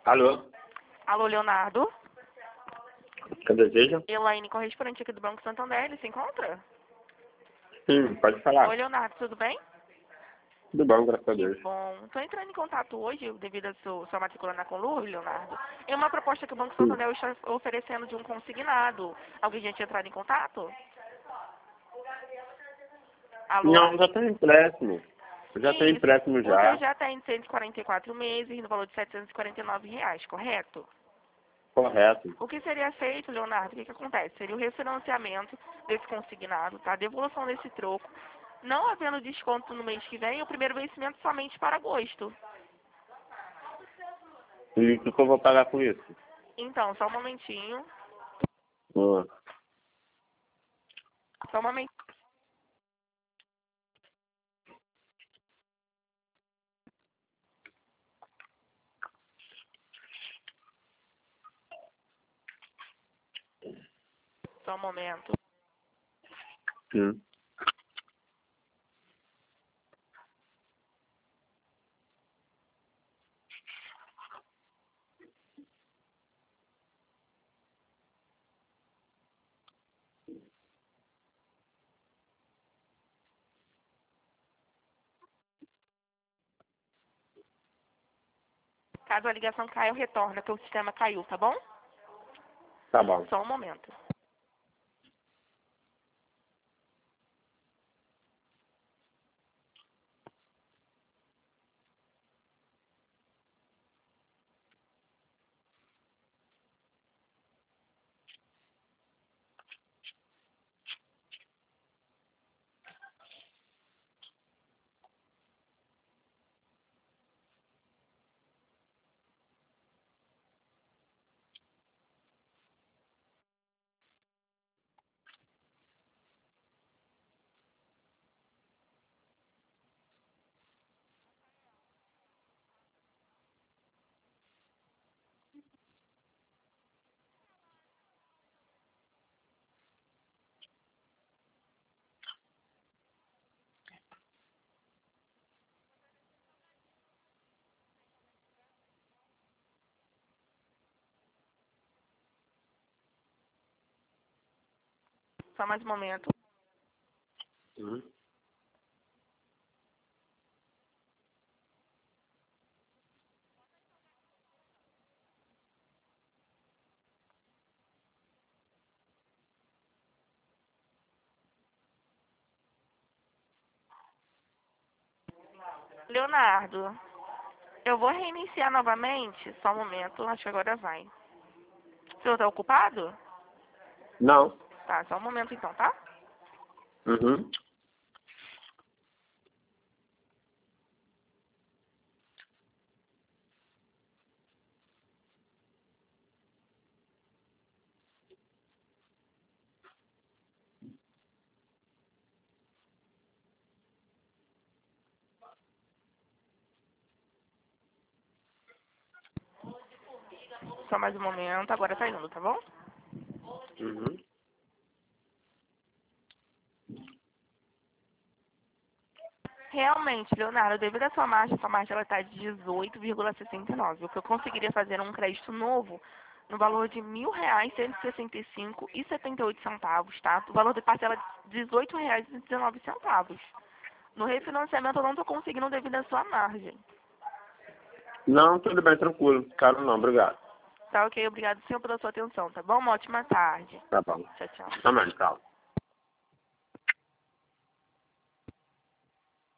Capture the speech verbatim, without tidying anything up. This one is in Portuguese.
Alô? Alô, Leonardo? Que deseja? Elaine, correspondente aqui do Banco Santander, ele se encontra? Sim, pode falar. Oi, Leonardo, tudo bem? Tudo bom, graças a Que Deus. bom. Estou entrando em contato hoje, devido a sua, sua matrícula na Conlur, Leonardo. É uma proposta que o Banco Sim. Santander está oferecendo de um consignado. Alguém já tinha entrado em contato? Alô? Não, já tem empréstimo. Eu já tenho Isso. empréstimo O seu já. já está em cento e quarenta e quatro meses, no valor de setecentos e quarenta e nove reais, correto? Correto. O que seria feito, Leonardo? O que, que acontece? Seria o refinanciamento desse consignado, tá? A devolução desse troco. Não havendo desconto no mês que vem, o primeiro vencimento somente para agosto. E o que eu vou pagar com isso? Então, só um momentinho. Ah, Só um momentinho. Só um momento. sim. Caso a ligação caia, eu retorno, porque o sistema caiu, tá bom? Tá bom. Só um momento. Só mais um momento. Uhum. Leonardo, eu vou reiniciar novamente. Só um momento, acho que agora vai. O senhor está ocupado? Não. Tá, só um momento então, tá? Uhum. Só mais um momento, agora tá indo, tá bom? Uhum. Realmente, Leonardo, devido à sua margem, sua margem ela está de dezoito vírgula sessenta e nove. O que eu conseguiria fazer um crédito novo no valor de mil reais, cento e sessenta e cinco e setenta e oito centavos, tá? O valor de parcela de dezoito reais e dezenove centavos. No refinanciamento eu não estou conseguindo devido à sua margem. Não, tudo bem, tranquilo. Caro não, obrigado. Tá ok? Obrigado, senhor, pela sua atenção, tá bom? Uma ótima tarde. Tá bom. Tchau, tchau. Também, tchau.